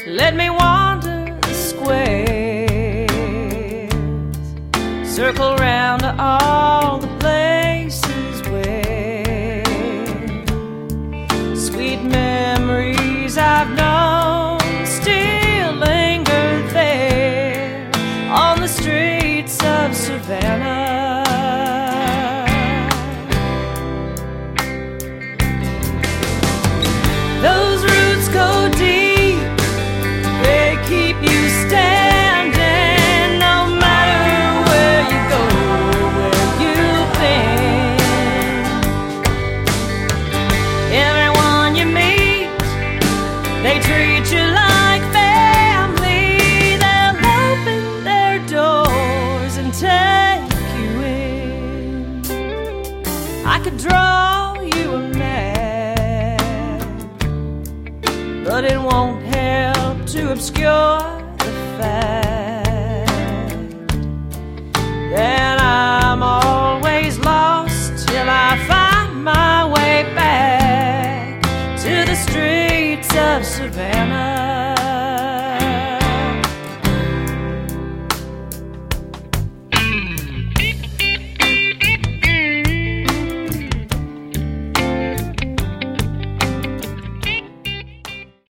Let me wander the squares, circle round to all the places where sweet memories I've known still linger there on the streets of Savannah. Those roots go deep, they keep you standing no matter where you go, where you've been. Everyone you meet, they treat you like family. They'll open their doors and take you in. I could draw you a map, but it won't help to obscure the fact that I'm always lost till I find my way back to the streets of Savannah.